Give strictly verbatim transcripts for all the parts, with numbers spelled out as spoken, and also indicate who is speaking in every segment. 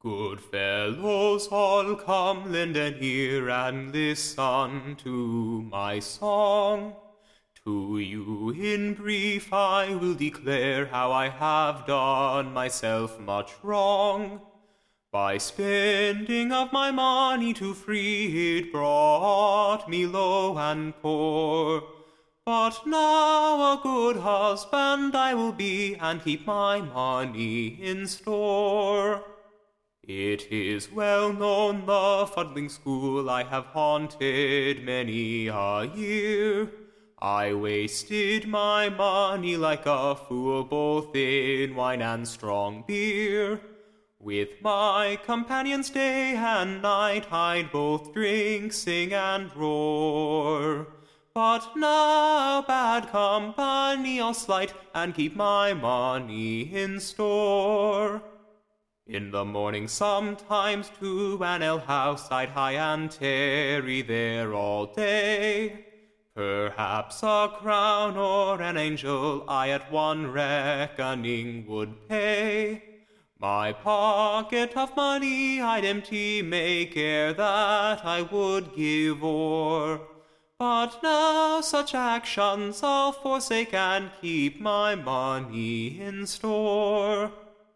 Speaker 1: Good fellows all, come, lend an ear and listen to my song. To you in brief I will declare how I have done myself much wrong. By spending of my money too free, it brought me low and poor. But now a good husband I will be, and keep my money in store. It is well known the fuddling school I have haunted many a year. I wasted my money like a fool, both in wine and strong beer. With my companions day and night I'd both drink, sing, and roar. But now bad company I'll slight, and keep my money in store. In the morning sometimes to an alehouse I'd hie and tarry there all day. Perhaps a crown or an angel I at one reckoning would pay. My pocket of money I'd empty, make care that I would give o'er. But now such actions I'll forsake, and keep my money in store.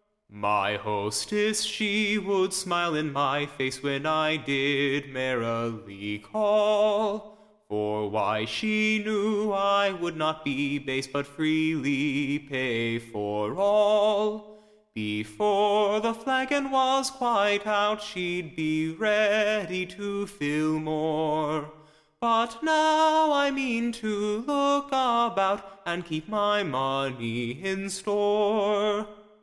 Speaker 1: My hostess, she would smile in my face when I did merrily call. For why, she knew I would not be base, but freely pay for all. Before the flagon was quite out, she'd be ready to fill more. But now I mean to look about, and keep my money in store.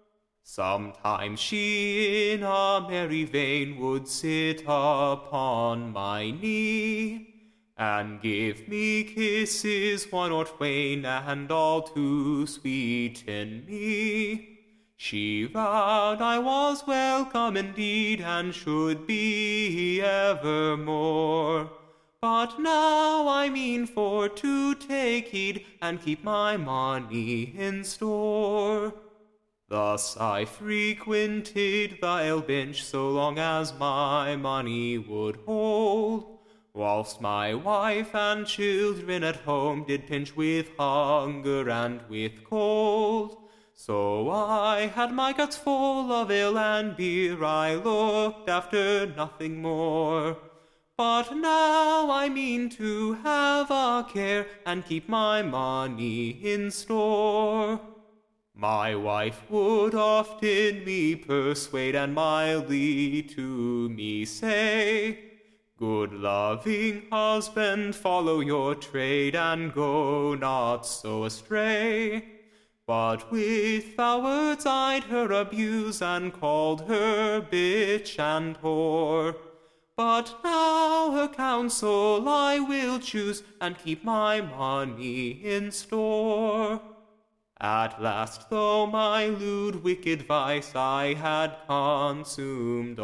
Speaker 1: Sometimes she in a merry vein would sit upon my knee, and give me kisses one or twain, and all to sweeten me. She vowed I was welcome indeed, and should be evermore. But now I mean for to take heed, and keep my money in store. Thus I frequented the ale bench so long as my money would hold, whilst my wife and children at home did pinch with hunger and with cold. So I had my guts full of ale and beer, I looked after nothing more. But now I mean to have a care, and keep my money in store. My wife would often me persuade, and mildly to me say, Good loving husband, follow your trade, and go not so astray. But with foul words I'd her abuse, and called her bitch and whore. But now her counsel I will choose, and keep my money in store. At last, though my lewd wicked vice I had consumed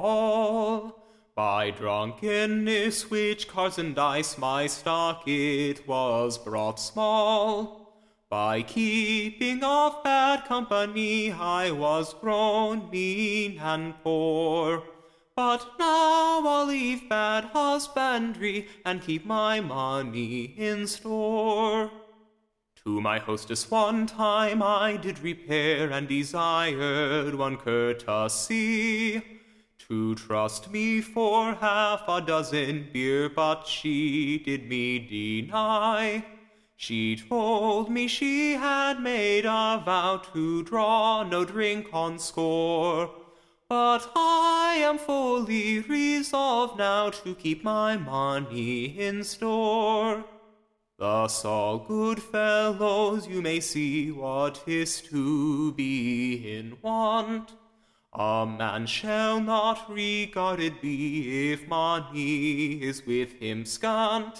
Speaker 1: all, by drunkenness, which cards and dice, my stock it was brought small. By keeping of bad company I was grown mean and poor. But now I'll leave bad husbandry, and keep my money in store. To my hostess one time I did repair, and desired one courtesy, to trust me for half a dozen beer, but she did me deny. She told me she had made a vow to draw no drink on score. But I am fully resolved now to keep my money in store. Thus all good fellows, you may see what is to be in want. A man shall not regarded be if money is with him scant.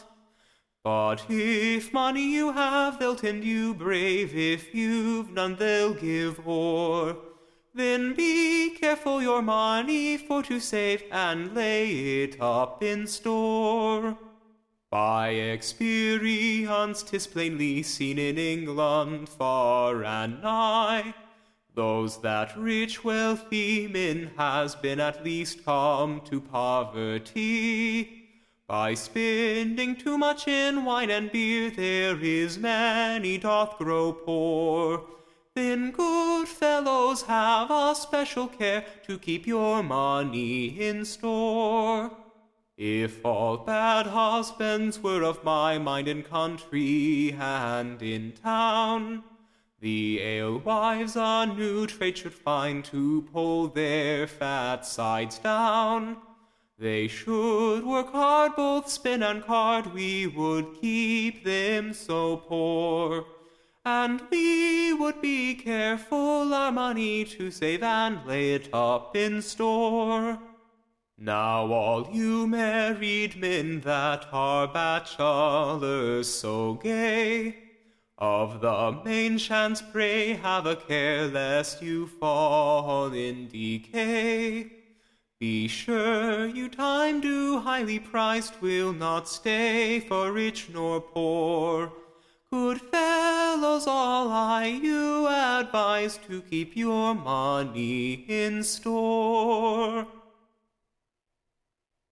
Speaker 1: But if money you have, they'll tend you brave, if you've none, they'll give o'er. Then be careful your money for to save, and lay it up in store. By experience 'tis plainly seen in England far and nigh, Those that rich wealthy men has been at least come to poverty. By spending too much in wine and beer, there is many doth grow poor. Then, good fellows, have a special care to keep your money in store. If all bad husbands were of my mind in country and in town, the alewives a new trade should find to pull their fat sides down. They should work hard, both spin and card, we would keep them so poor. And we would be careful our money to save and lay it up in store. Now all you married men that are bachelors so gay, of the main chance pray have a care lest you fall in decay. Be sure you time do highly priced will not stay for rich nor poor. Good fellows, all I you advise to keep your money in store.